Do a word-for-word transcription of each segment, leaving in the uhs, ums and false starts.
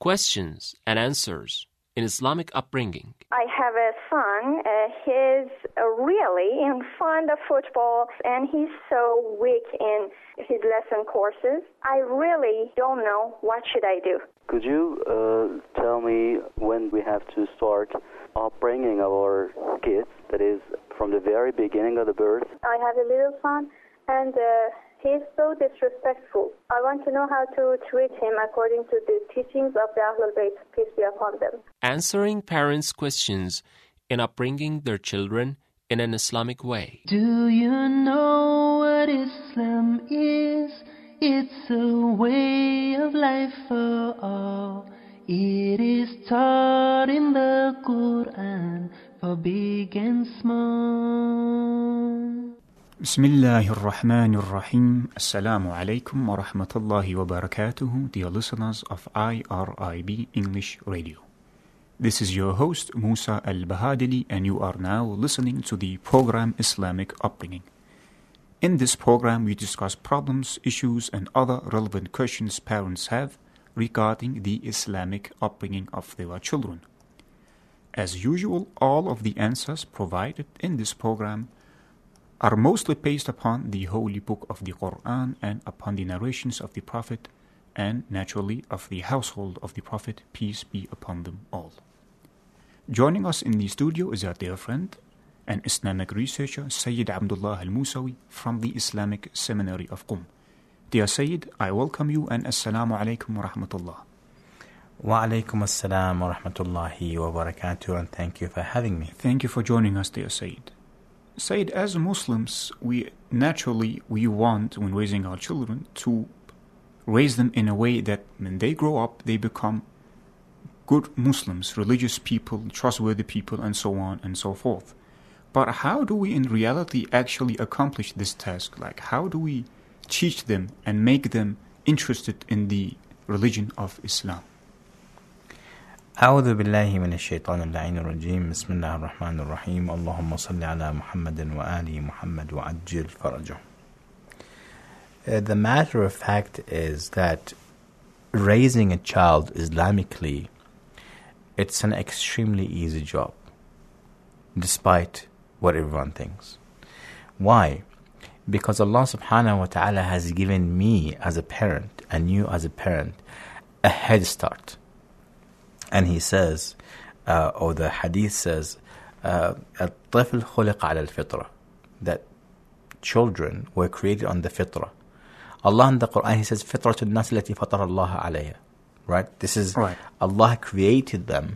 Questions and Answers in Islamic Upbringing. I have a son. Uh, he's uh, really in fond of football, and he's so weak in his lesson courses. I really don't know what should I do. Could you uh, tell me when we have to start upbringing our kids, that is, from the very beginning of the birth? I have a little son, and uh, he's so disrespectful. I want to know how to treat him according to the teachings of the Ahlul Bayt, peace be upon them. Answering parents' questions in upbringing their children in an Islamic way. Do you know what Islam is? It's a way of life for all. It is taught in the Quran for big and small. Bismillahirrahmanirrahim. Assalamu alaikum wa rahmatullahi wa barakatuhu, dear listeners of I R I B English Radio. This is your host, Musa Al-Bahadili, and you are now listening to the program Islamic Upbringing. In this program, we discuss problems, issues, and other relevant questions parents have regarding the Islamic upbringing of their children. As usual, all of the answers provided in this program are mostly based upon the Holy Book of the Quran and upon the narrations of the Prophet and, naturally, of the household of the Prophet, peace be upon them all. Joining us in the studio is our dear friend and Islamic researcher, Sayyid Abdullah Al-Musawi from the Islamic Seminary of Qum. Dear Sayyid, I welcome you and Assalamu alaikum wa rahmatullah. Wa alaikum assalam wa rahmatullahi wa barakatuh, and thank you for having me. Thank you for joining us, dear Sayyid. Sayyid, as Muslims, we naturally, we want, when raising our children, to raise them in a way that when they grow up, they become good Muslims, religious people, trustworthy people, and so on and so forth. But how do we in reality actually accomplish this task? Like, how do we teach them and make them interested in the religion of Islam? أعوذ بالله من الشيطان اللعين الرجيم بسم الله الرحمن الرحيم اللهم صل على محمد وآل محمد وعجل فرجه. Uh, the matter of fact is that raising a child Islamically, it's an extremely easy job, despite what everyone thinks. Why? Because Allah subhanahu wa ta'ala has given me as a parent and you as a parent a head start. And he says, uh, or the hadith says, الطفل خلق على الفطرة, that children were created on the fitrah. Allah in the Quran, he says, فطرة الناس التي فطر الله عليها. Right? This is, right. Allah created them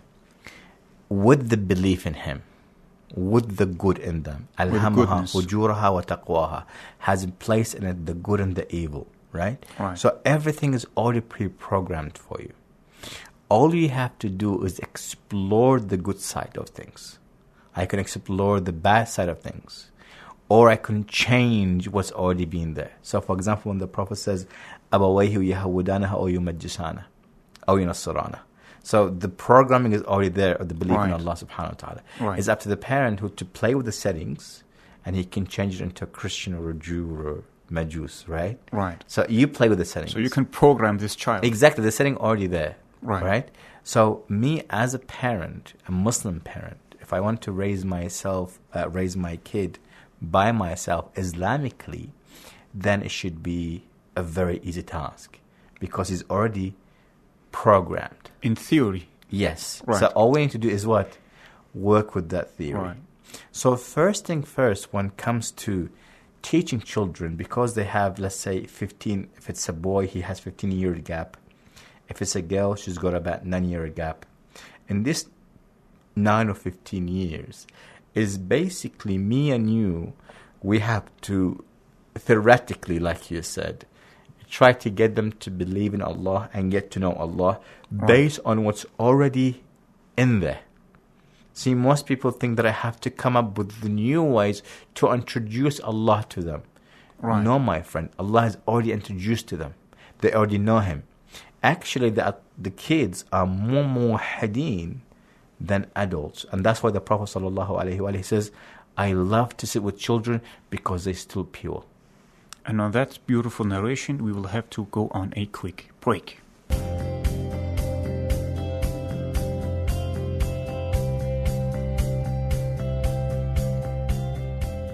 with the belief in Him, with the good in them. ألهمها فجورها وتقواها, has placed in it the good and the evil. Right? Right. So everything is already pre-programmed for you. All you have to do is explore the good side of things. I can explore the bad side of things. Or I can change what's already been there. So for example, when the Prophet says, أَبَوَيْهِ يَهَوُدَانَهَا أَوْ يُمَجِّسَانَهَا أَوْ يُنَصِّرَانَهَا. So the programming is already there, of the belief right. in Allah subhanahu wa ta'ala. Right. It's up to the parent who to play with the settings, and he can change it into a Christian or a Jew or Majus, right? Right. So you play with the settings. So you can program this child. Exactly, the setting already there. Right. Right? So me as a parent, a Muslim parent, if I want to raise myself, uh, raise my kid by myself Islamically, then it should be a very easy task because it's already programmed. In theory. Yes. Right. So all we need to do is what? Work with that theory. Right. So first thing first, when it comes to teaching children, because they have, let's say, fifteen, if it's a boy, he has fifteen year gap. If it's a girl, she's got about nine year gap. In this nine or fifteen years, is basically me and you, we have to, theoretically, like you said, try to get them to believe in Allah and get to know Allah right. based on what's already in there. See, most people think that I have to come up with the new ways to introduce Allah to them. Right. No, my friend, Allah has already introduced to them. They already know Him. Actually, the, the kids are more muwahhideen than adults. And that's why the Prophet ﷺ says, I love to sit with children because they're still pure. And on that beautiful narration, we will have to go on a quick break.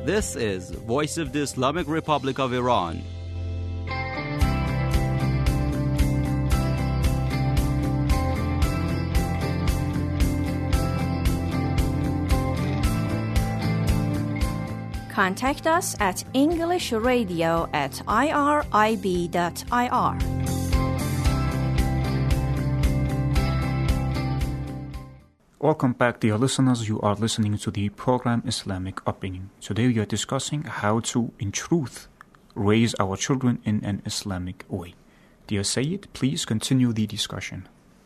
This is Voice of the Islamic Republic of Iran. Contact us at english radio at irib dot I R. Welcome back, dear listeners. You are listening to the program Islamic Upbringing. Today we are discussing how to, in truth, raise our children in an Islamic way. Dear Sayyid, please continue the discussion.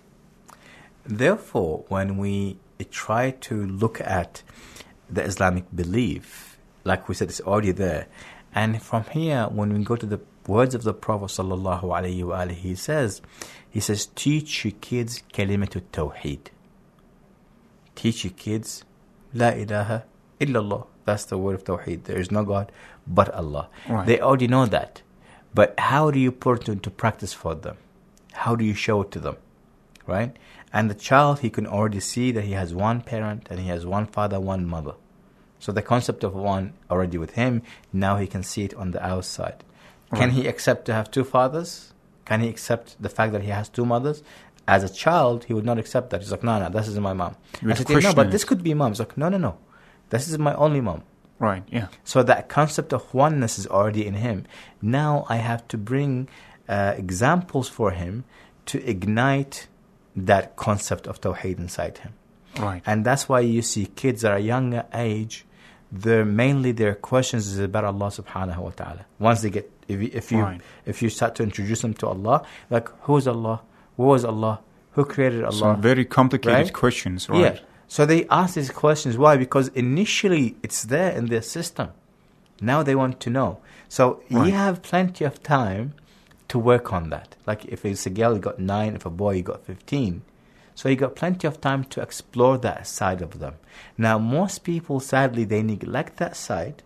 Therefore, when we try to look at the Islamic belief, like we said, it's already there. And from here, when we go to the words of the Prophet sallallahu alaihi wasallam, he says, he says, teach your kids kalimatut tawheed. Teach your kids, La ilaha illallah. That's the word of Tawheed. There is no God but Allah. Right. They already know that. But how do you put it into practice for them? How do you show it to them? Right? And the child, he can already see that he has one parent and he has one father, one mother. So the concept of one already with him, now he can see it on the outside. Right. Can he accept to have two fathers? Can he accept the fact that he has two mothers? As a child, he would not accept that. He's like, no, no, this is my mom. I said, no, but this could be mom. He's like, no, no, no. This is my only mom. Right, yeah. So that concept of oneness is already in him. Now I have to bring uh, examples for him to ignite that concept of Tawheed inside him. Right. And that's why you see kids at a younger age, they're mainly their questions is about Allah subhanahu wa ta'ala. Once they get, if you, if you, right. if you start to introduce them to Allah, like, who is Allah? Who was Allah? Who created Allah? Some very complicated right? questions, right? Yeah. So they ask these questions. Why? Because initially it's there in their system. Now they want to know. So right. you have plenty of time to work on that. Like if it's a girl, you got nine. If a boy, you got fifteen. So you got plenty of time to explore that side of them. Now most people, sadly, they neglect that side.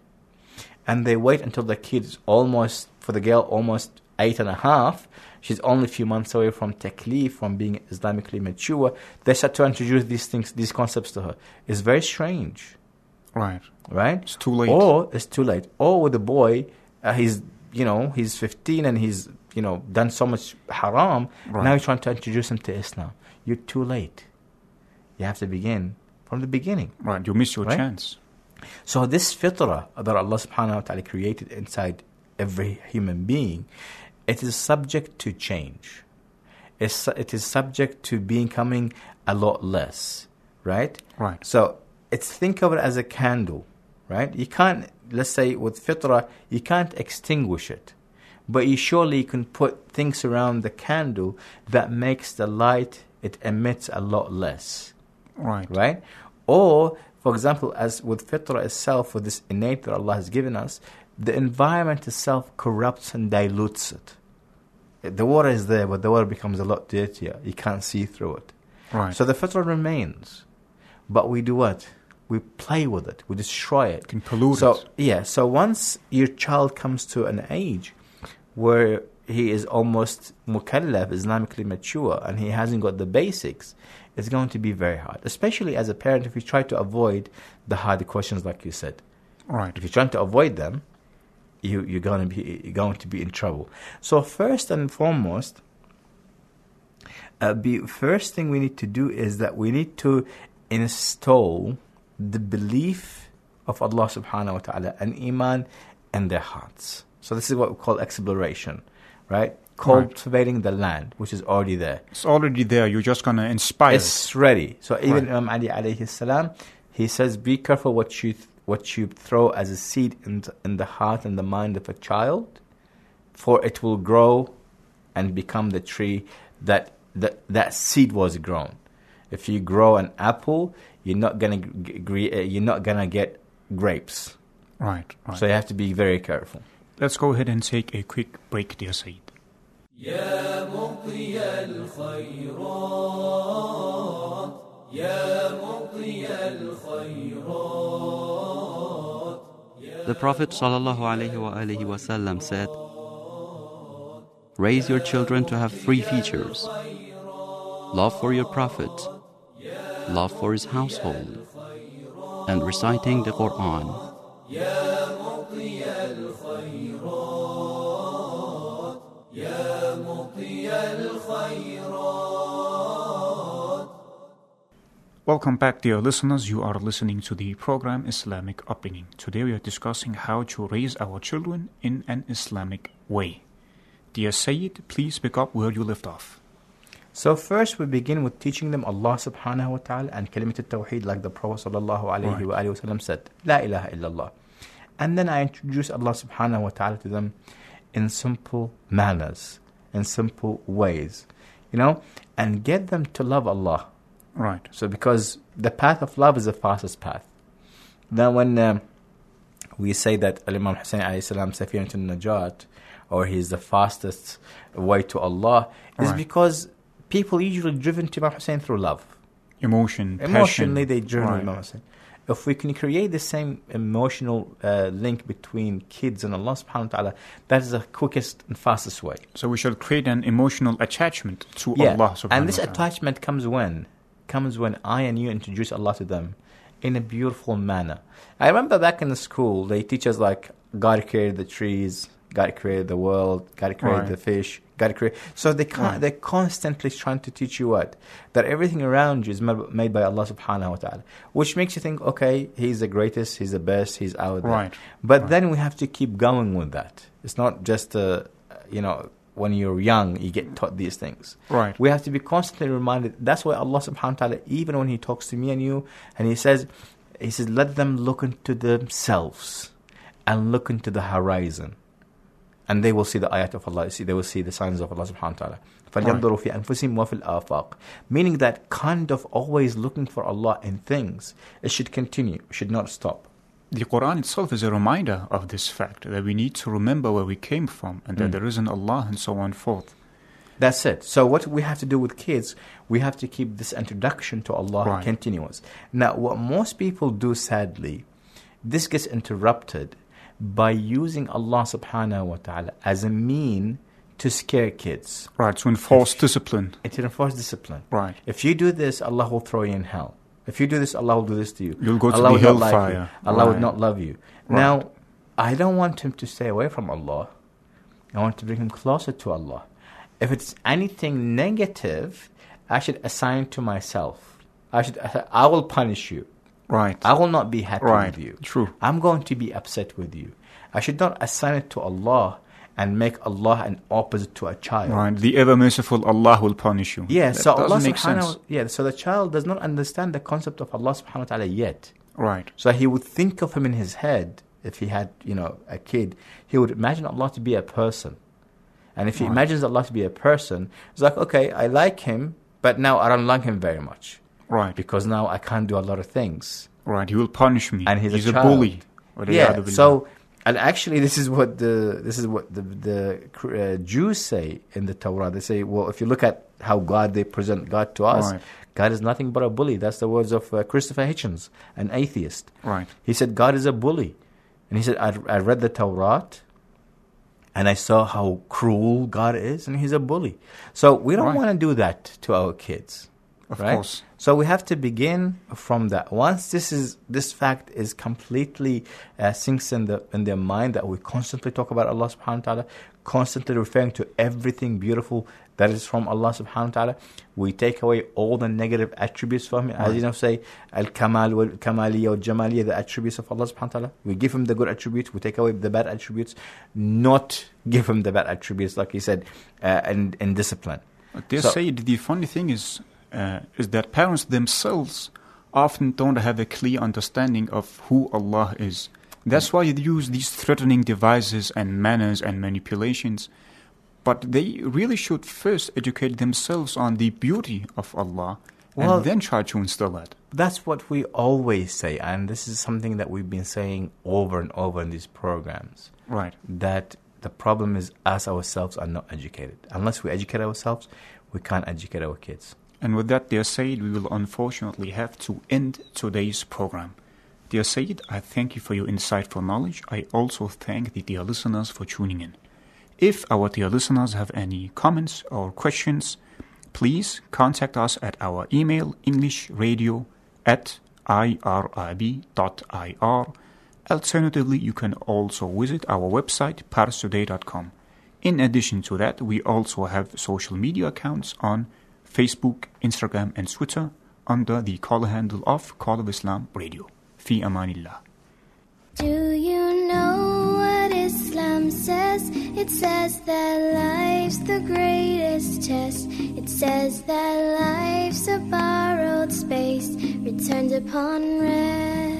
And they wait until the kid is almost, for the girl, almost eight and a half. She's only a few months away from taklif, from being Islamically mature. They start to introduce these things, these concepts to her. It's very strange. Right. Right? It's too late. Or it's too late. Or with the boy, uh, he's, you know, he's fifteen and he's, you know, done so much haram. Right. Now you're trying to introduce him to Islam. You're too late. You have to begin from the beginning. Right. You miss your right? chance. So this fitrah that Allah subhanahu wa ta'ala created inside every human being, it is subject to change. It's, it is subject to becoming a lot less, right? Right. So it's think of it as a candle, right? You can't, let's say with fitrah, you can't extinguish it. But you surely can put things around the candle that makes the light, it emits a lot less. Right. Right? Or, for example, as with fitrah itself, with this innate that Allah has given us, the environment itself corrupts and dilutes it. The water is there, but the water becomes a lot dirtier. You can't see through it. Right. So the fitrah remains. But we do what? We play with it. We destroy it. Can pollute so, it. Yeah. So once your child comes to an age where he is almost mukallaf, Islamically mature, and he hasn't got the basics, it's going to be very hard. Especially as a parent, if you try to avoid the hard questions like you said. Right. If you're trying to avoid them, You, you're going to be you're going to be in trouble. So first and foremost, uh, be, first thing we need to do is that we need to install the belief of Allah subhanahu wa ta'ala and iman in their hearts. So this is what we call exploration, right? Cultivating right. the land, which is already there. It's already there. You're just going to inspire It's it. ready. So even right. Imam Ali alayhi salam, he says, be careful what you th- what you throw as a seed in the, in the heart and the mind of a child, for it will grow and become the tree that that, that seed was grown. If you grow an apple, you're not gonna g- you're not gonna get grapes. Right, right. So you have to be very careful. Let's go ahead and take a quick break, dear Sayyid. يا مقضي الخيرات يا مقضي الخيرات. The Prophet ﷺ said, raise your children to have three features: love for your Prophet, love for his household, and reciting the Quran. Welcome back, dear listeners. You are listening to the program Islamic Upbringing. Today we are discussing how to raise our children in an Islamic way. Dear Sayyid, please pick up where you left off. So first we begin with teaching them Allah subhanahu wa ta'ala and kalimat al-tawheed, like the Prophet sallallahu alayhi wa alayhi wa sallam said, La ilaha illallah. And then I introduce Allah subhanahu wa ta'ala to them in simple manners, in simple ways, you know, and get them to love Allah. Right. So because the path of love is the fastest path. Then when um, we say that Imam Hussein alayhi salam Safiyatul Najat, or he's the fastest way to Allah, is right. because people usually driven to Imam Hussein through love. Emotion, Emotionally, passion. they driven right. to Imam Hussein. If we can create the same emotional uh, link between kids and Allah subhanahu wa ta'ala, that is the quickest and fastest way. So we should create an emotional attachment to yeah. Allah subhanahu And this wa ta'ala. attachment comes when? Comes when I and you introduce Allah to them in a beautiful manner. I remember back in the school, they teach us like, God created the trees, God created the world, God created right. the fish, God created... So they can't, right. they're constantly trying to teach you what? That everything around you is made by Allah subhanahu wa ta'ala. Which makes you think, okay, He's the greatest, He's the best, He's out there. Right. But right. then we have to keep going with that. It's not just, uh, you know... when you're young, you get taught these things. Right. We have to be constantly reminded. That's why Allah subhanahu wa ta'ala, even when He talks to me and you, and He says, He says, let them look into themselves and look into the horizon. And they will see the ayat of Allah. See, they will see the signs of Allah subhanahu wa ta'ala. فَلْيَنْظُرُوا فِي أَنفُسِهِمْ وَفِي الْآفَاقِ. Meaning that kind of always looking for Allah in things, it should continue, it should not stop. The Quran itself is a reminder of this fact, that we need to remember where we came from and that Mm. there is an Allah and so on forth. That's it. So what we have to do with kids, we have to keep this introduction to Allah right. continuous. Now, what most people do, sadly, this gets interrupted by using Allah subhanahu wa ta'ala as a mean to scare kids. Right, to enforce if, discipline. To enforce discipline. Right. If you do this, Allah will throw you in hell. If you do this, Allah will do this to you. You'll go to Allah the will not hellfire. like you. Allah right. would not love you. Right. Now, I don't want him to stay away from Allah. I want to bring him closer to Allah. If it's anything negative, I should assign to myself. I should. I will punish you. Right. I will not be happy right. with you. True. I'm going to be upset with you. I should not assign it to Allah and make Allah an opposite to a child. Right. The ever merciful Allah will punish you. Yeah. That so Allah doesn't make subhanahu sense. yeah. So the child does not understand the concept of Allah subhanahu wa ta'ala yet. Right. So he would think of him in his head. If he had, you know, a kid, he would imagine Allah to be a person. And if he right. imagines Allah to be a person, it's like, okay, I like him, but now I don't like him very much. Right. Because now I can't do a lot of things. Right. He will punish me. And he's, he's a, a, child. bully. Yeah. So, and actually, this is what the this is what the the uh, Jews say in the Torah. They say, well, if you look at how God they present God to us, right. God is nothing but a bully. That's the words of uh, Christopher Hitchens, an atheist. Right. He said God is a bully, and he said I, I read the Torah, and I saw how cruel God is, and He's a bully. So we don't right. want to do that to our kids. Of right? course. So we have to begin from that. Once this is this fact is completely uh, sinks in the in their mind, that we constantly talk about Allah subhanahu wa ta'ala, constantly referring to everything beautiful that is from Allah subhanahu wa ta'ala, we take away all the negative attributes from Him. As right. you know, say al-kamal wal-kamaliyya wal-jamaliyya, the attributes of Allah subhanahu wa ta'ala. We give Him the good attributes, we take away the bad attributes, not give Him the bad attributes, like He said, uh, in, in discipline. They so, say the funny thing is, Uh, is that parents themselves often don't have a clear understanding of who Allah is. That's why they use these threatening devices and manners and manipulations. But they really should first educate themselves on the beauty of Allah well, and then try to instill that. That's what we always say, and this is something that we've been saying over and over in these programs. Right. That the problem is us ourselves are not educated. Unless we educate ourselves, we can't educate our kids. And with that, dear Sayyid, we will unfortunately have to end today's program. Dear Sayyid, I thank you for your insightful knowledge. I also thank the dear listeners for tuning in. If our dear listeners have any comments or questions, please contact us at our email, englishradio at irib dot I R. Alternatively, you can also visit our website, pars today dot com. In addition to that, we also have social media accounts on Facebook, Instagram, and Twitter under the call handle of Call of Islam Radio. Fi amanillah. Do you know what Islam says? It says that life's the greatest test. It says that life's a borrowed space, returned upon rest.